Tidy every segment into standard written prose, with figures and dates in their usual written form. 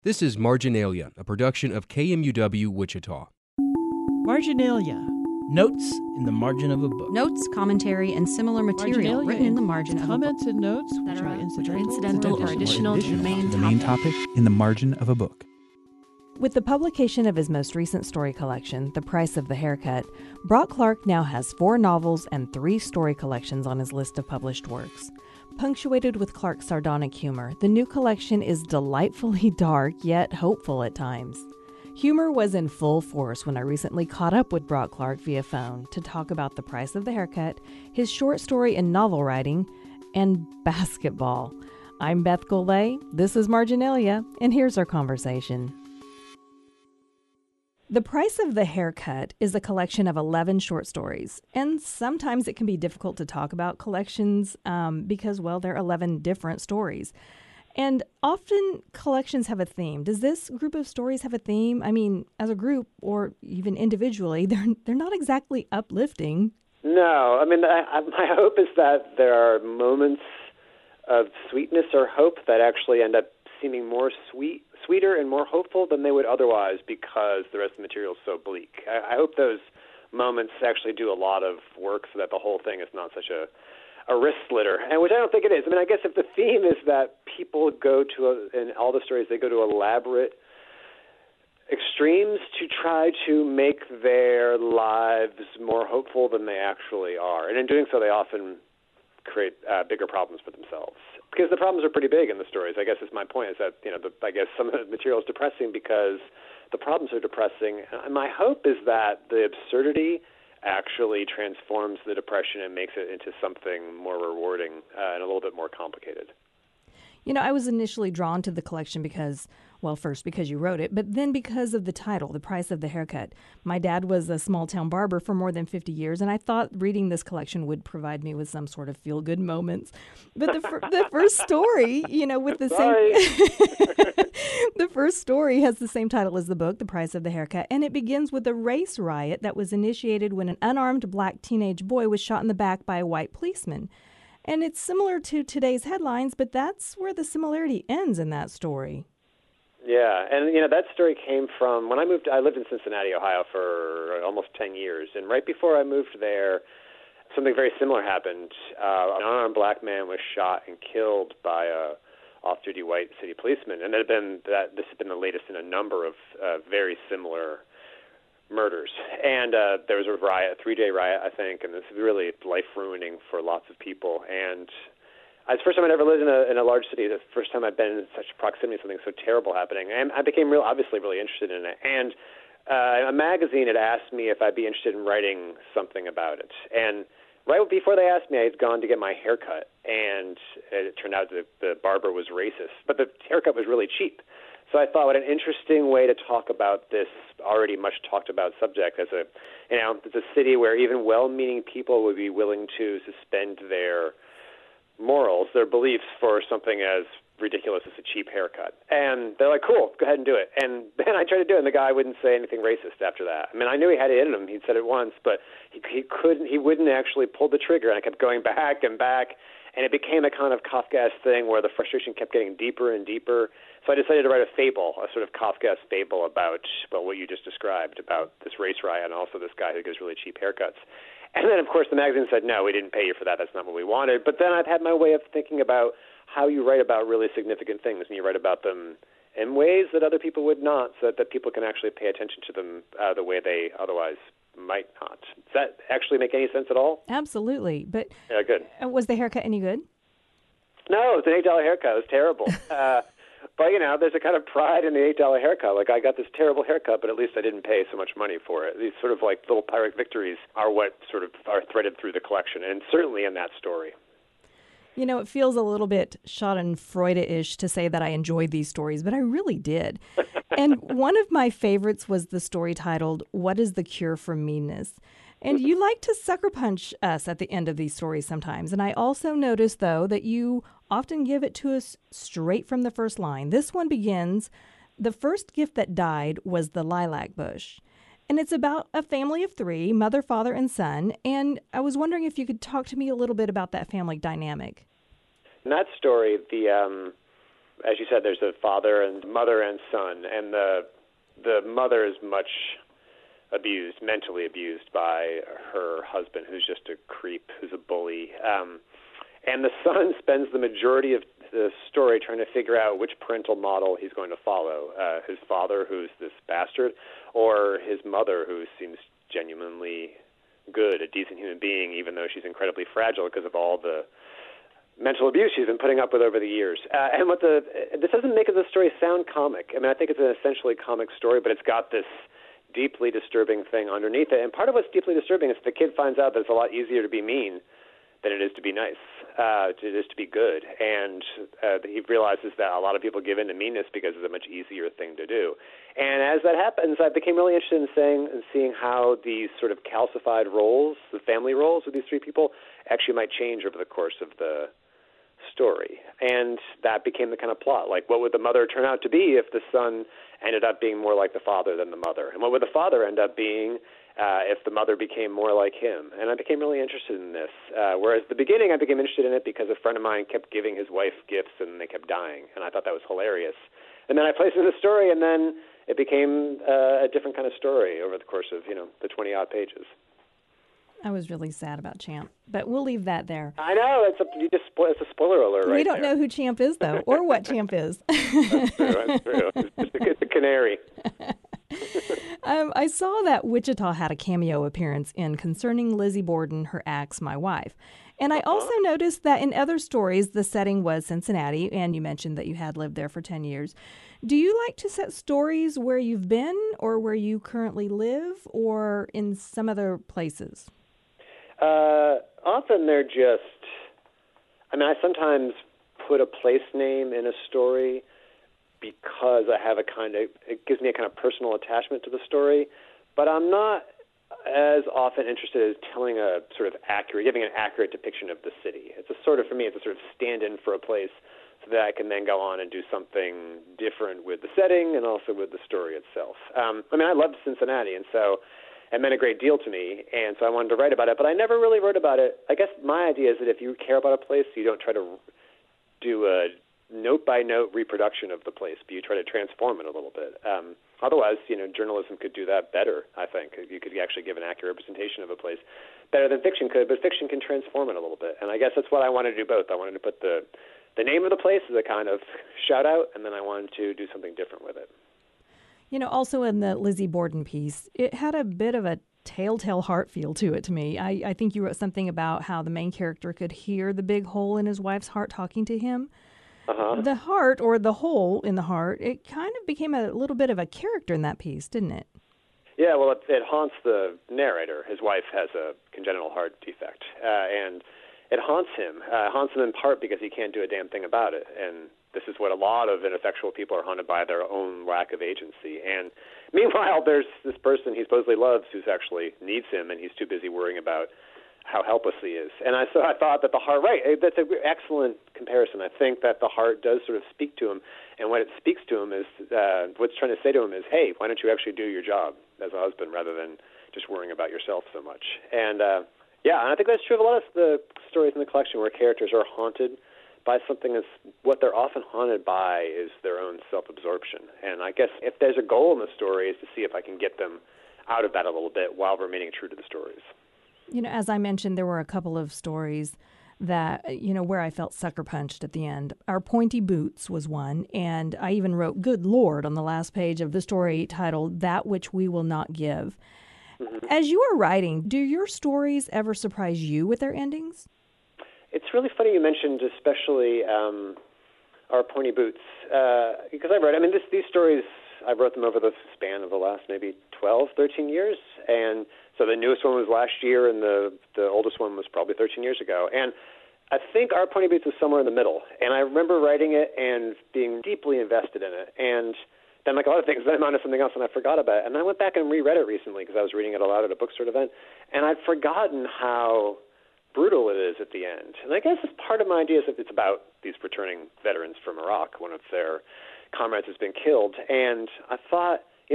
This is Marginalia, a production of KMUW Wichita. Marginalia. Notes in the margin of a book. Notes, commentary, and similar material written in the margin of a book. Comments and notes That which are are incidental incidental or additional to the main topic in the margin of a book. With the publication of his most recent story collection, The Price of the Haircut, Brock Clark now has 4 novels and 3 story collections on his list of published works. Punctuated with Clark's sardonic humor, the new collection is delightfully dark yet hopeful at times. Humor was in full force when I recently caught up with Brock Clark via phone to talk about The Price of the Haircut, his short story and novel writing, and basketball. I'm Beth Golay, this is Marginalia, and here's our conversation. The Price of the Haircut is a collection of 11 short stories, and sometimes it can be difficult to talk about collections because, well, they're 11 different stories. And often collections have a theme. Does this group of stories have a theme? I mean, as a group or even individually, they're not exactly uplifting. No, I mean, my hope is that there are moments of sweetness or hope that actually end up seeming more sweeter and more hopeful than they would otherwise because the rest of the material is so bleak. I hope those moments actually do a lot of work so that the whole thing is not such a wrist slitter, and which I don't think it is. I mean, I guess if the theme is that people go to, in all the stories, they go to elaborate extremes to try to make their lives more hopeful than they actually are. And in doing so, they often create bigger problems for themselves. Because the problems are pretty big in the stories. I guess is my point, is that, I guess some of the material is depressing because the problems are depressing. And my hope is that the absurdity actually transforms the depression and makes it into something more rewarding and a little bit more complicated. I was initially drawn to the collection because you wrote it, but then because of the title, The Price of the Haircut. My dad was a small-town barber for more than 50 years, and I thought reading this collection would provide me with some sort of feel-good moments. But the first story, with the same... The first story has the same title as the book, The Price of the Haircut, and it begins with a race riot that was initiated when an unarmed black teenage boy was shot in the back by a white policeman. And it's similar to today's headlines, but that's where the similarity ends in that story. Yeah, and that story came from when I lived in Cincinnati, Ohio for almost 10 years, and right before I moved there, something very similar happened. An unarmed black man was shot and killed by a off-duty white city policeman, and this had been the latest in a number of very similar murders. And there was a riot, a 3-day riot, I think, and this was really life-ruining for lots of people. And it's the first time I'd ever lived in a large city. The first time I'd been in such proximity to something so terrible happening. And I became obviously really interested in it. And a magazine had asked me if I'd be interested in writing something about it. And right before they asked me, I had gone to get my haircut, and it turned out that the barber was racist. But the haircut was really cheap. So I thought, what an interesting way to talk about this already much talked about subject it's a city where even well-meaning people would be willing to suspend their morals, their beliefs, for something as ridiculous as a cheap haircut. And they're like, cool, go ahead and do it. And then I tried to do it, and the guy wouldn't say anything racist after that. I mean, I knew he had it in him. He'd said it once, but he wouldn't actually pull the trigger. And I kept going back and back, and it became a kind of Kafkaesque thing where the frustration kept getting deeper and deeper. So I decided to write a fable, a sort of Kafkaesque fable about, what you just described, about this race riot and also this guy who gives really cheap haircuts. And then, of course, the magazine said, no, we didn't pay you for that. That's not what we wanted. But then I've had my way of thinking about how you write about really significant things, and you write about them in ways that other people would not, so that people can actually pay attention to them the way they otherwise might not. Does that actually make any sense at all? Absolutely. But yeah, good. Was the haircut any good? No, it was an $8 haircut. It was terrible. But, there's a kind of pride in the $8 haircut. Like, I got this terrible haircut, but at least I didn't pay so much money for it. These sort of like little Pyrrhic victories are what sort of are threaded through the collection, and certainly in that story. It feels a little bit Schadenfreude-ish to say that I enjoyed these stories, but I really did. And one of my favorites was the story titled, What is the Cure for Meanness? And you like to sucker punch us at the end of these stories sometimes. And I also noticed, though, that you often give it to us straight from the first line. This one begins, the first gift that died was the lilac bush. And it's about a family of 3, mother, father, and son. And I was wondering if you could talk to me a little bit about that family dynamic. In that story, the as you said, there's a father and mother and son, and the mother is much abused, mentally abused by her husband, who's just a creep, who's a bully. And the son spends the majority of the story trying to figure out which parental model he's going to follow, his father, who's this bastard, or his mother, who seems genuinely good, a decent human being, even though she's incredibly fragile because of all the mental abuse she's been putting up with over the years. And this doesn't make the story sound comic. I mean, I think it's an essentially comic story, but it's got this deeply disturbing thing underneath it. And part of what's deeply disturbing is the kid finds out that it's a lot easier to be mean than it is to be nice, it is to be good. And he realizes that a lot of people give in to meanness because it's a much easier thing to do. And as that happens, I became really interested in seeing how these sort of calcified roles, the family roles of these three people, actually might change over the course of the story. And that became the kind of plot. Like, what would the mother turn out to be if the son ended up being more like the father than the mother? And what would the father end up being if the mother became more like him? And I became really interested in this. Whereas at the beginning, I became interested in it because a friend of mine kept giving his wife gifts and they kept dying. And I thought that was hilarious. And then I placed it in the story, and then it became a different kind of story over the course of, the 20-odd pages. I was really sad about Champ, but we'll leave that there. I know. It's a spoiler alert right We don't know who Champ is, though, or what Champ is. That's true. It's a canary. I saw that Wichita had a cameo appearance in Concerning Lizzie Borden, Her Axe, My Wife. And I also noticed that in other stories, the setting was Cincinnati, and you mentioned that you had lived there for 10 years. Do you like to set stories where you've been or where you currently live or in some other places? Often they're just, I sometimes put a place name in a story because it gives me a kind of personal attachment to the story, but I'm not as often interested as telling giving an accurate depiction of the city. For me, it's a sort of stand-in for a place so that I can then go on and do something different with the setting and also with the story itself. I loved Cincinnati, and so it meant a great deal to me, and so I wanted to write about it, but I never really wrote about it. I guess my idea is that if you care about a place, you don't try to do a note-by-note reproduction of the place, but you try to transform it a little bit. Otherwise, journalism could do that better, I think. You could actually give an accurate representation of a place better than fiction could, but fiction can transform it a little bit. And I guess that's what I wanted to do both. I wanted to put the name of the place as a kind of shout-out, and then I wanted to do something different with it. Also in the Lizzie Borden piece, it had a bit of a telltale heart feel to it to me. I think you wrote something about how the main character could hear the big hole in his wife's heart talking to him. Uh-huh. The heart, or the hole in the heart, it kind of became a little bit of a character in that piece, didn't it? Yeah, well, it haunts the narrator. His wife has a congenital heart defect, and it haunts him. It haunts him in part because he can't do a damn thing about it, and this is what a lot of ineffectual people are haunted by, their own lack of agency. And meanwhile, there's this person he supposedly loves who actually needs him, and he's too busy worrying about how helpless he is. And I thought that the heart, that's an excellent comparison. I think that the heart does sort of speak to him, and what it speaks to him is, what's trying to say to him is, hey, why don't you actually do your job as a husband rather than just worrying about yourself so much? And and I think that's true of a lot of the stories in the collection where characters are haunted by something that's what they're often haunted by is their own self-absorption. And I guess if there's a goal in the story is to see if I can get them out of that a little bit while remaining true to the stories. As I mentioned, there were a couple of stories that, where I felt sucker punched at the end. Our Pointy Boots was one, and I even wrote, good Lord, on the last page of the story titled, That Which We Will Not Give. Mm-hmm. As you are writing, do your stories ever surprise you with their endings? It's really funny you mentioned especially Our Pointy Boots, because these stories, I wrote them over the span of the last maybe 12, 13 years, and so the newest one was last year, and the oldest one was probably 13 years ago. And I think Our Pointy Boots was somewhere in the middle, and I remember writing it and being deeply invested in it, and then like a lot of things, then I'm onto something else, and I forgot about it. And I went back and reread it recently because I was reading it aloud at a bookstore event, and I'd forgotten how brutal it is at the end. And I guess it's part of my idea is that it's about these returning veterans from Iraq. One of their comrades has been killed. And I thought,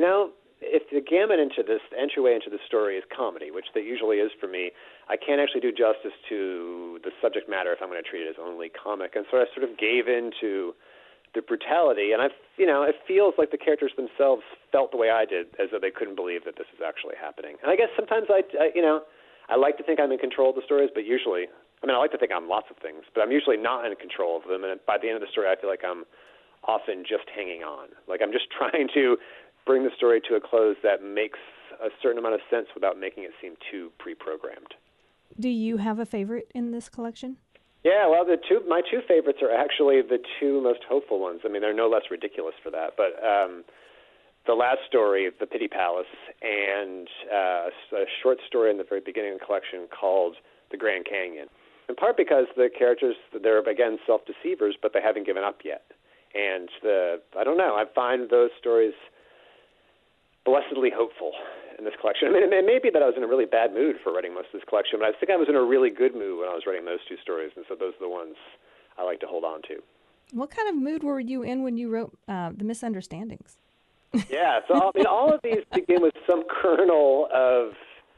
if the gamut into this, the entryway into the story is comedy, which that usually is for me, I can't actually do justice to the subject matter if I'm going to treat it as only comic. And so I sort of gave into the brutality, and it feels like the characters themselves felt the way I did, as though they couldn't believe that this is actually happening. And I guess sometimes I like to think I'm in control of the stories, but usually, I like to think I'm lots of things, but I'm usually not in control of them. And by the end of the story, I feel like I'm often just hanging on. Like I'm just trying to bring the story to a close that makes a certain amount of sense without making it seem too pre-programmed. Do you have a favorite in this collection? Yeah, well, my two favorites are actually the two most hopeful ones. I mean, they're no less ridiculous for that. But the last story, The Pity Palace, and a short story in the very beginning of the collection called The Grand Canyon. In part because the characters, they're, again, self-deceivers, but they haven't given up yet. And I don't know, I find those stories blessedly hopeful in this collection. I mean, it may be that I was in a really bad mood for writing most of this collection, but I think I was in a really good mood when I was writing those two stories, and so those are the ones I like to hold on to. What kind of mood were you in when you wrote The Misunderstandings? Yeah, so all of these begin with some kernel of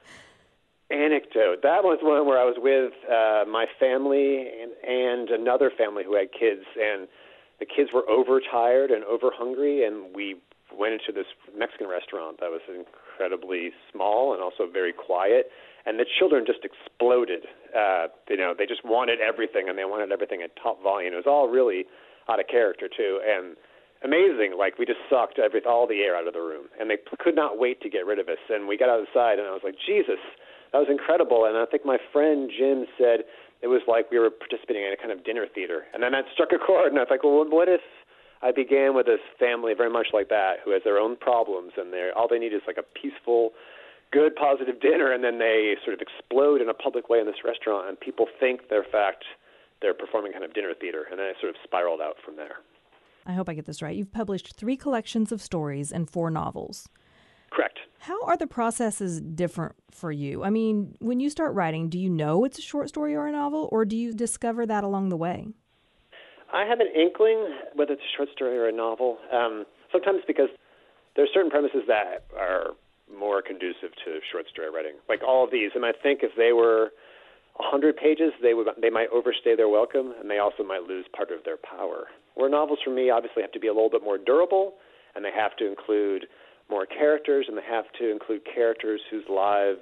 anecdote. That was one where I was with my family and another family who had kids, and the kids were overtired and overhungry, and we went into this Mexican restaurant that was incredibly small and also very quiet, and the children just exploded. They just wanted everything, and they wanted everything at top volume. It was all really out of character, too, and amazing. Like, we just sucked all the air out of the room, and they could not wait to get rid of us. And we got outside, and I was like, Jesus, that was incredible. And I think my friend Jim said it was like we were participating in a kind of dinner theater. And then that struck a chord, and I was like, well, what if I began with this family very much like that, who has their own problems, and all they need is like a peaceful, good, positive dinner, and then they sort of explode in a public way in this restaurant, and people think they're performing kind of dinner theater, and then it sort of spiraled out from there. I hope I get this right. You've published 3 collections of stories and 4 novels. Correct. How are the processes different for you? I mean, when you start writing, do you know it's a short story or a novel, or do you discover that along the way? I have an inkling whether it's a short story or a novel, sometimes because there are certain premises that are more conducive to short story writing, like all of these. And I think if they were 100 pages, they might overstay their welcome, and they also might lose part of their power. Where novels, for me, obviously have to be a little bit more durable, and they have to include more characters, and they have to include characters whose lives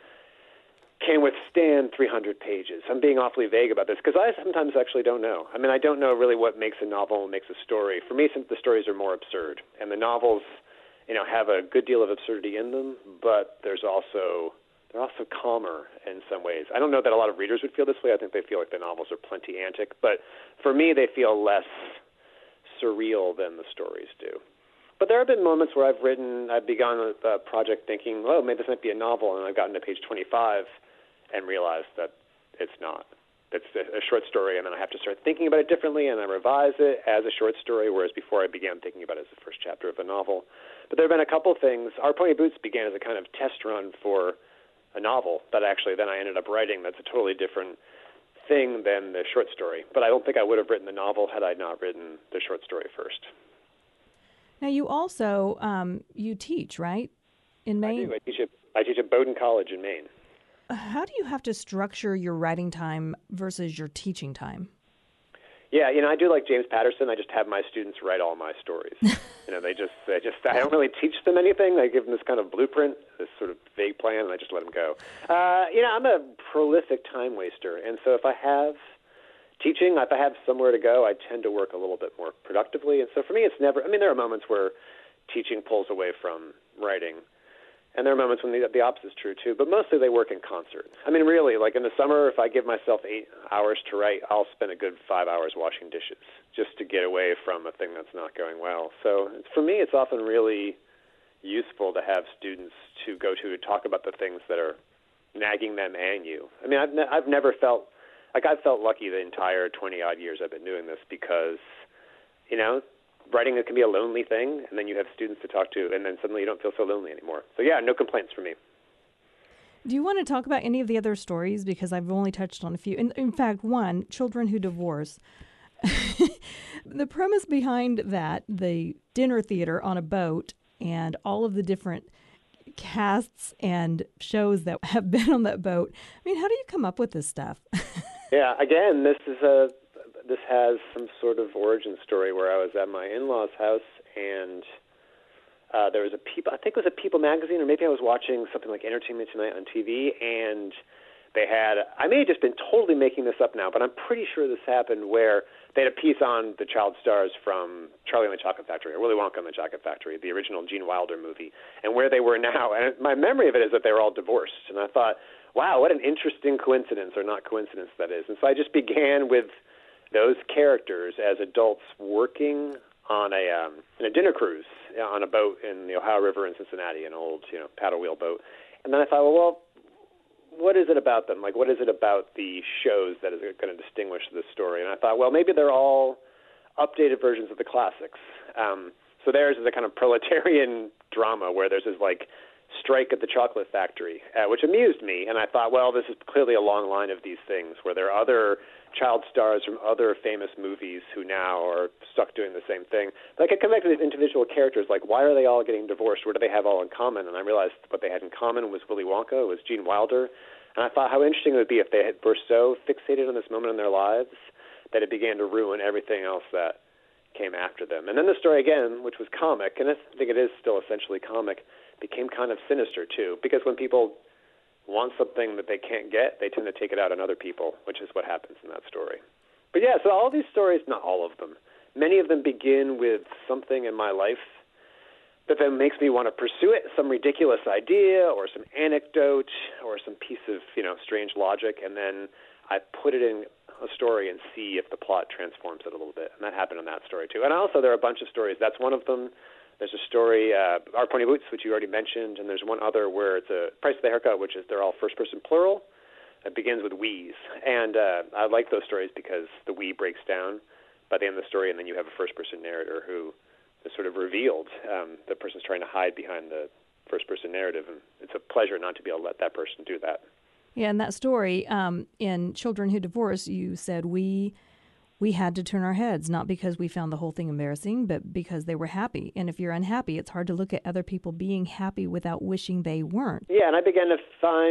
can withstand 300 pages. I'm being awfully vague about this because I sometimes actually don't know. I mean, I don't know really what makes a novel and makes a story. For me, since the stories are more absurd, and the novels, have a good deal of absurdity in them, but they're also calmer in some ways. I don't know that a lot of readers would feel this way. I think they feel like the novels are plenty antic, but for me, they feel less surreal than the stories do. But there have been moments where I've begun a project thinking, oh, maybe this might be a novel, and I've gotten to page 25 and realized that it's not. It's a short story, and then I have to start thinking about it differently, and I revise it as a short story, whereas before I began thinking about it as the first chapter of a novel. But there have been a couple things. Our Pony Boots began as a kind of test run for a novel that actually then I ended up writing that's a totally different thing than the short story. But I don't think I would have written the novel had I not written the short story first. Now, you also, you teach, right, in Maine? I do. I teach at Bowdoin College in Maine. How do you have to structure your writing time versus your teaching time? Yeah, I do like James Patterson. I just have my students write all my stories. I don't really teach them anything. I give them this kind of blueprint, this sort of vague plan, and I just let them go. I'm a prolific time waster, and so if I have teaching, if I have somewhere to go, I tend to work a little bit more productively. And so for me, it's never, there are moments where teaching pulls away from writing, and there are moments when the opposite is true too, but mostly they work in concert. Really, like in the summer, if I give myself 8 hours to write, I'll spend a good 5 hours washing dishes just to get away from a thing that's not going well. So for me, it's often really useful to have students to go to talk about the things that are nagging them and you. I've never felt, I've felt lucky the entire 20-odd years I've been doing this because, writing it can be a lonely thing, and then you have students to talk to, and then suddenly you don't feel so lonely anymore. So yeah, no complaints for me. Do you want to talk about any of the other stories? Because I've only touched on a few. In fact, one, Children Who Divorce. The premise behind that, the dinner theater on a boat, and all of the different casts and shows that have been on that boat. How do you come up with this stuff? Yeah, again, this is this has some sort of origin story where I was at my in-laws' house, and there was I think it was a People magazine, or maybe I was watching something like Entertainment Tonight on TV, and they had, I may have just been totally making this up now, but I'm pretty sure this happened, where they had a piece on the child stars from Charlie and the Chocolate Factory, or Willy Wonka and the Chocolate Factory, the original Gene Wilder movie, and where they were now. And my memory of it is that they were all divorced. And I thought, wow, what an interesting coincidence, or not coincidence that is. And so I just began with those characters as adults working on in a dinner cruise on a boat in the Ohio River in Cincinnati, an old, paddle wheel boat. And then I thought, well, what is it about them? Like, what is it about the shows that is going to distinguish this story? And I thought, well, maybe they're all updated versions of the classics. So theirs is a kind of proletarian drama where there's this, strike at the chocolate factory, which amused me. And I thought, well, this is clearly a long line of these things where there are other child stars from other famous movies who now are stuck doing the same thing. But I could come back to these individual characters, like, why are they all getting divorced? What do they have all in common? And I realized what they had in common was Willy Wonka, was Gene Wilder. And I thought how interesting it would be if they were so fixated on this moment in their lives that it began to ruin everything else that came after them. And then the story again, which was comic, and I think it is still essentially comic, became kind of sinister too, because when people want something that they can't get, they tend to take it out on other people, which is what happens in that story. But yeah, so all these stories, not all of them, many of them begin with something in my life that then makes me want to pursue it, some ridiculous idea or some anecdote or some piece of, strange logic, and then I put it in a story and see if the plot transforms it a little bit. And that happened in that story too. And also there are a bunch of stories. That's one of them. There's a story, Our Pony Boots, which you already mentioned, and there's one other where it's a Price of the Haircut, which is they're all first-person plural. It begins with we's. And I like those stories because the we breaks down by the end of the story, and then you have a first-person narrator who is sort of revealed. The person's trying to hide behind the first-person narrative, and it's a pleasure not to be able to let that person do that. Yeah, in that story, in Children Who Divorce, you said we had to turn our heads, not because we found the whole thing embarrassing, but because they were happy. And if you're unhappy, it's hard to look at other people being happy without wishing they weren't. Yeah, and I began to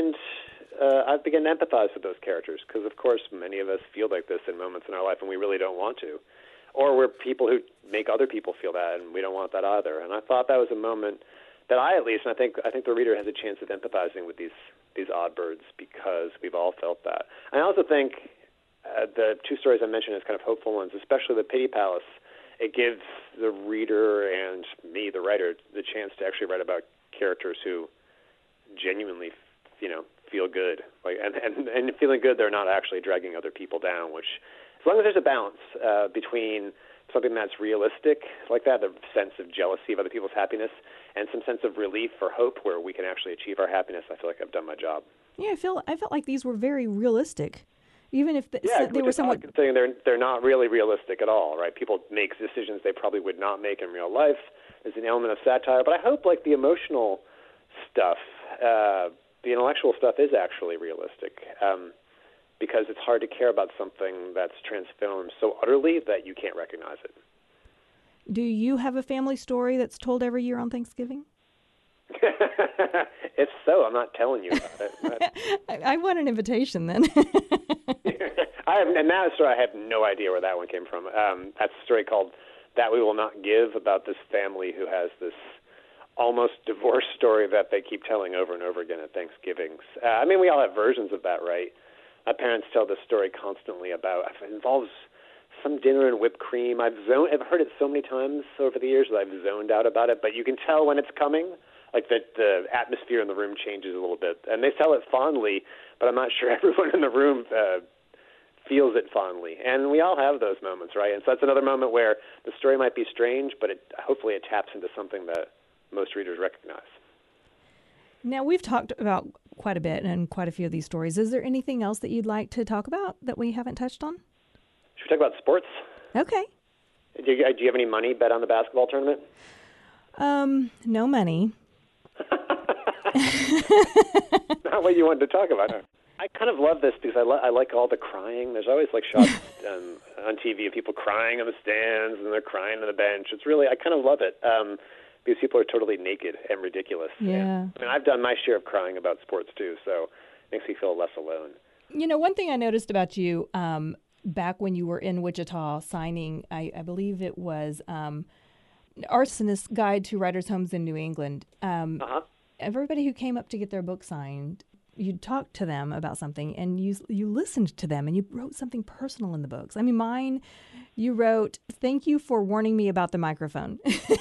empathize with those characters, because of course many of us feel like this in moments in our life and we really don't want to. Or we're people who make other people feel that, and we don't want that either. And I thought that was a moment that I, at least, and I think the reader has a chance of empathizing with these odd birds, because we've all felt that. I also think the two stories I mentioned as kind of hopeful ones, especially the Pity Palace, it gives the reader and me, the writer, the chance to actually write about characters who genuinely, feel good. And feeling good, they're not actually dragging other people down, which, as long as there's a balance between something that's realistic, like that, the sense of jealousy of other people's happiness, and some sense of relief or hope where we can actually achieve our happiness, I feel like I've done my job. Yeah, I felt like these were very realistic. Even if they were somewhat... Considering they're not really realistic at all, right? People make decisions they probably would not make in real life. There's an element of satire, but I hope the emotional stuff, the intellectual stuff is actually realistic, because it's hard to care about something that's transformed so utterly that you can't recognize it. Do you have a family story that's told every year on Thanksgiving? If so, I'm not telling you about it. I want an invitation then. And that story, I have no idea where that one came from. That's a story called That We Will Not Give, about this family who has this almost divorce story that they keep telling over and over again at Thanksgivings. We all have versions of that, right? My parents tell this story constantly about, it involves some dinner and whipped cream. I've heard it so many times over the years that I've zoned out about it, but you can tell when it's coming, like that the atmosphere in the room changes a little bit. And they tell it fondly, but I'm not sure everyone in the room feels it fondly. And we all have those moments, right? And so that's another moment where the story might be strange, but hopefully it taps into something that most readers recognize. Now, we've talked about quite a bit and quite a few of these stories. Is there anything else that you'd like to talk about that we haven't touched on? Should we talk about sports? Okay. Do you have any money bet on the basketball tournament? No money. Not what you wanted to talk about, huh? I kind of love this because I like all the crying. There's always shots on TV of people crying on the stands and they're crying on the bench. It's really, I kind of love it because people are totally naked and ridiculous. Yeah. And I've done my share of crying about sports too, so it makes me feel less alone. One thing I noticed about you, back when you were in Wichita signing, I believe it was Arsonist's Guide to Writers' Homes in New England. Everybody who came up to get their book signed, you talked to them about something, and you listened to them, and you wrote something personal in the books. I mean, mine, you wrote, "Thank you for warning me about the microphone."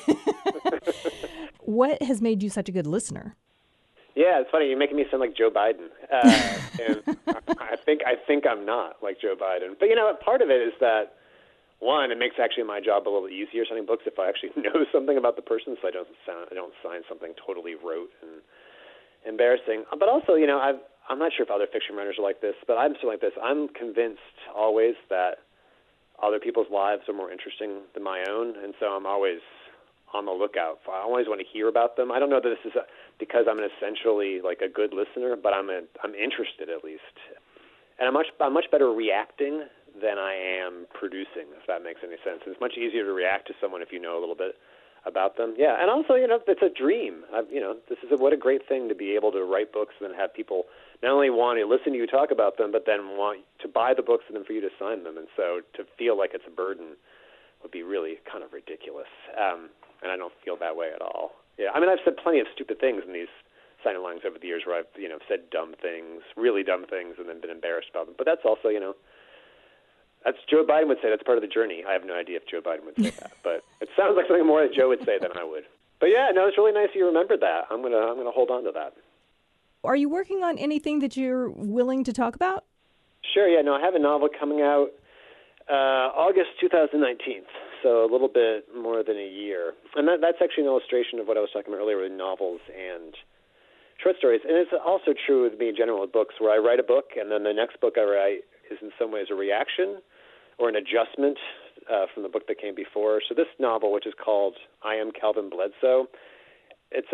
What has made you such a good listener? Yeah, it's funny. You're making me sound like Joe Biden, and I think I'm not like Joe Biden. But part of it is that, one, it makes actually my job a little easier signing books if I actually know something about the person, so I don't sign something totally rote and embarrassing. But also, I'm not sure if other fiction writers are like this, but I'm still like this. I'm convinced always that other people's lives are more interesting than my own, and so I'm always on the lookout. I always want to hear about them. I don't know that this is because I'm essentially like a good listener, but I'm interested at least, and I'm much better reacting than I am producing, if that makes any sense. It's much easier to react to someone if you know a little bit about them. Yeah, and also, it's a dream. What a great thing to be able to write books and then have people not only want to listen to you talk about them, but then want to buy the books and then for you to sign them. And so to feel like it's a burden would be really kind of ridiculous. And I don't feel that way at all. Yeah, I mean, I've said plenty of stupid things in these signing lines over the years where I've, said dumb things, really dumb things, and then been embarrassed about them. But that's also, that's Joe Biden would say that's part of the journey. I have no idea if Joe Biden would say that, but it sounds like something more that Joe would say than I would. But yeah, no, it's really nice you remembered that. I'm gonna hold on to that. Are you working on anything that you're willing to talk about? Sure. Yeah. No, I have a novel coming out August 2019. So a little bit more than a year. And that's actually an illustration of what I was talking about earlier with novels and short stories. And it's also true with me in general with books, where I write a book and then the next book I write is in some ways a reaction or an adjustment from the book that came before. So this novel, which is called I Am Calvin Bledsoe, it's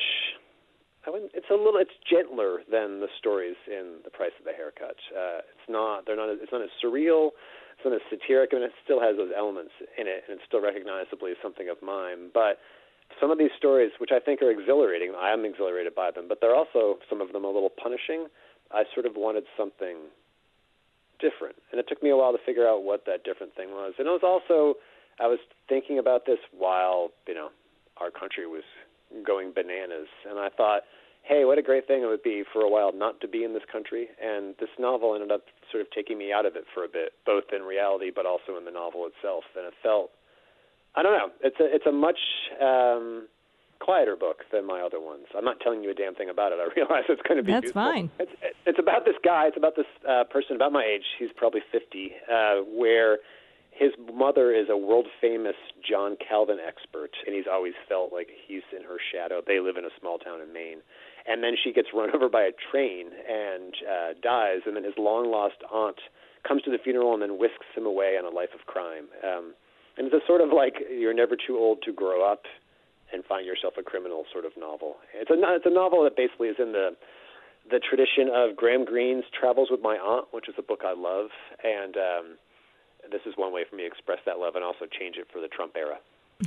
gentler than the stories in The Price of the Haircut. It's not as surreal. It's not as satiric. I mean, it still has those elements in it, and it's still recognizably something of mine. But some of these stories, which I think are exhilarating, I am exhilarated by them, but they're also, some of them, a little punishing. I sort of wanted something different, and it took me a while to figure out what that different thing was. And it was also, I was thinking about this while, our country was going bananas, and I thought, hey, what a great thing it would be for a while not to be in this country. And this novel ended up sort of taking me out of it for a bit, both in reality but also in the novel itself. And it felt, I don't know, it's a much quieter book than my other ones. I'm not telling you a damn thing about it. I realize it's going to be That's useful. Fine. It's about this guy. It's about this person about my age. He's probably 50, where his mother is a world-famous John Calvin expert, and he's always felt like he's in her shadow. They live in a small town in Maine. And then she gets run over by a train and dies, and then his long-lost aunt comes to the funeral and then whisks him away on a life of crime. And it's a sort of like you're never too old to grow up and find yourself a criminal sort of novel. It's a novel that basically is in the tradition of Graham Greene's Travels with My Aunt, which is a book I love, and this is one way for me to express that love and also change it for the Trump era.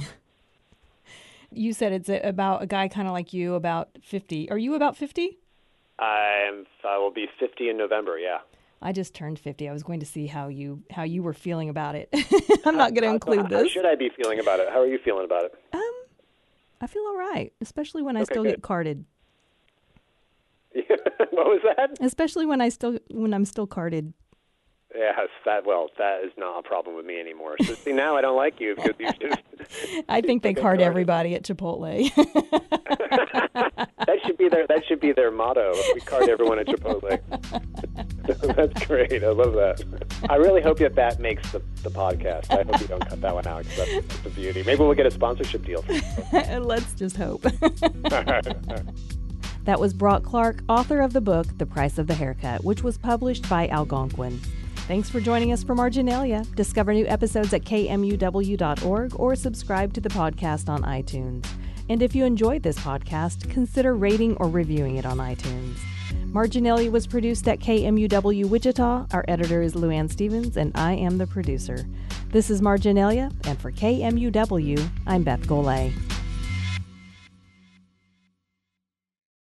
You said it's about a guy kind of like you, about 50. Are you about 50? I will be 50 in November, yeah. I just turned 50. I was going to see how you were feeling about it. I'm not going to include this. How should I be feeling about it? How are you feeling about it? I feel all right, especially when I still get carded. What was that? Especially when I'm still carded. Yes, that is not a problem with me anymore. So see, now I don't like you because you just. I think they card everybody at Chipotle. That should be their motto. We card everyone at Chipotle. That's great. I love that. I really hope that makes the podcast. I hope you don't cut that one out because that's the beauty. Maybe we'll get a sponsorship deal. Let's just hope. That was Brock Clark, author of the book The Price of the Haircut, which was published by Algonquin. Thanks for joining us for Marginalia. Discover new episodes at kmuw.org or subscribe to the podcast on iTunes. And if you enjoyed this podcast, consider rating or reviewing it on iTunes. Marginalia was produced at KMUW Wichita. Our editor is Luann Stevens, and I am the producer. This is Marginalia, and for KMUW, I'm Beth Golay.